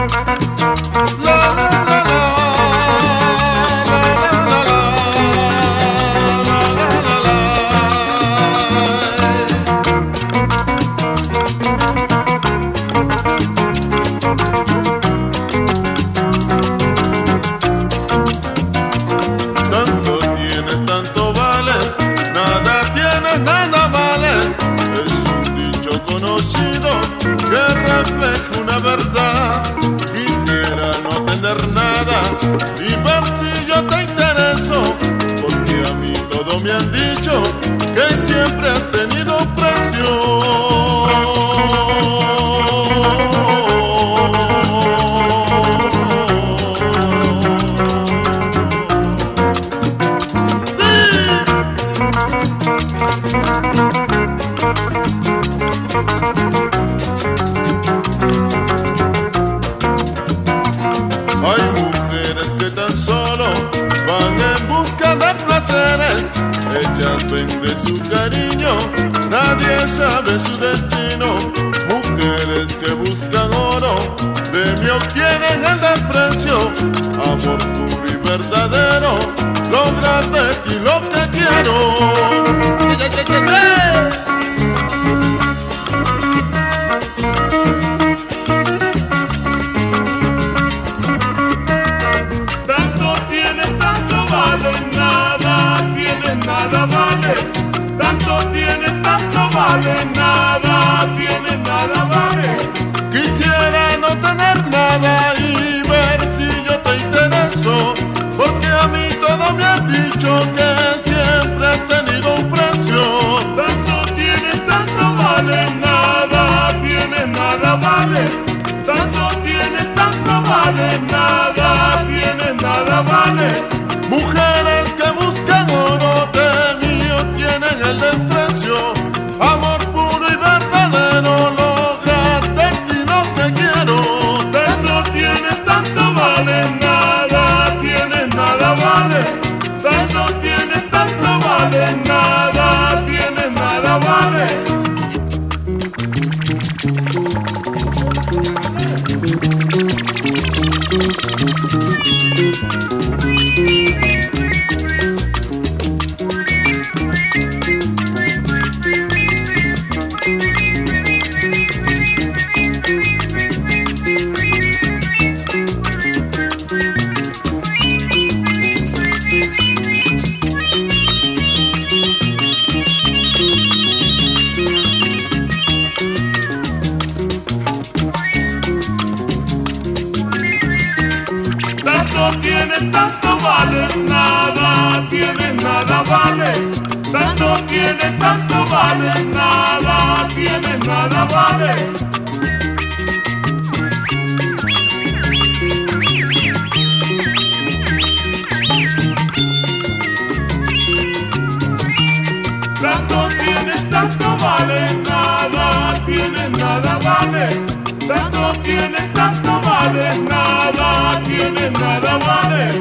Tanto tienes, tanto vales, nada tienes, nada vales. Es un dicho conocido que refleja una verdad. Quisiera no tener nada y ver si yo te intereso, porque a mí todo me han dicho que siempre has tenido precio. Hay mujeres que tan solo van en busca de placeres. Ellas venden su cariño, nadie sabe su destino. Mujeres que buscan oro, de mí obtienen el desprecio. Amor puro y verdadero, lograr de ti lo que quiero. Nada vales, tanto tienes, tanto vales, nada tienes, nada vales. Quisiera no tener nada y ver si yo te intereso, porque a mí todo me ha dicho que siempre has tenido un precio. Tanto tienes, tanto vales, nada tienes, nada vales. Tanto tienes, tanto vales, nada tienes, nada vales. Mujeres que buscan oro, de mí obtienen el desprecio. Amor puro y verdadero, lograr de ti lo que quiero. Tanto tienes, tanto vales, nada tienes, nada vales. Tanto tienes, tanto vales, nada tienes, nada vales. Tanto tienes, tanto vales, nada tienes, nada vales. Tanto tienes, tanto vales, nada tienes, nada vales. Tanto tienes, tanto vales, nada tienes, nada vales. Tanto tienes, tanto vales, nada tienes, nada vales.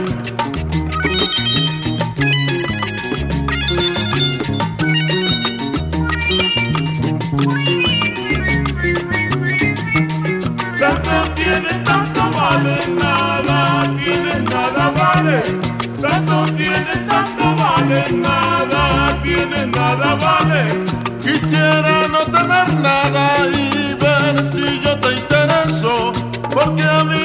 Tanto tienes, tanto vales, nada tienes, nada vales. Tanto tienes, tanto vales, nada tienes, nada vales. Quisiera no tener nada y ver si yo te intereso, porque a mí